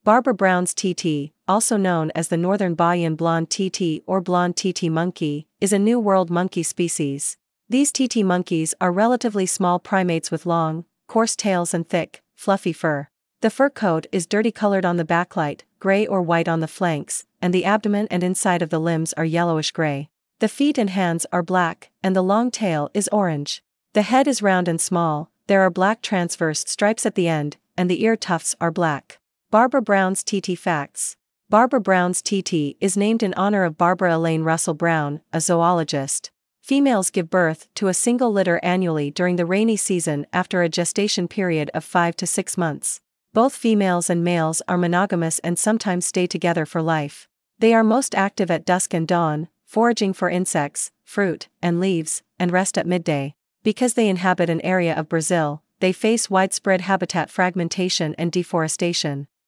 Barbara Brown's TT, also known as the Northern Bahian blonde TT or blonde TT monkey, is a New World monkey species. These TT monkeys are relatively small primates with long, coarse tails and thick, fluffy fur. The fur coat is dirty colored on the backlight, gray or white on the flanks, and the abdomen and inside of the limbs are yellowish gray. The feet and hands are black, and the long tail is orange. The head is round and small, there are black transverse stripes at the end, and the ear tufts are black. Barbara Brown's TT facts. Barbara Brown's TT is named in honor of Barbara Elaine Russell Brown, a zoologist. Females give birth to a single litter annually during the rainy season after a gestation period of 5 to 6 months. Both females and males are monogamous and sometimes stay together for life. They are most active at dusk and dawn, foraging for insects, fruit, and leaves, and rest at midday. Because they inhabit an area of Brazil, they face widespread habitat fragmentation and deforestation.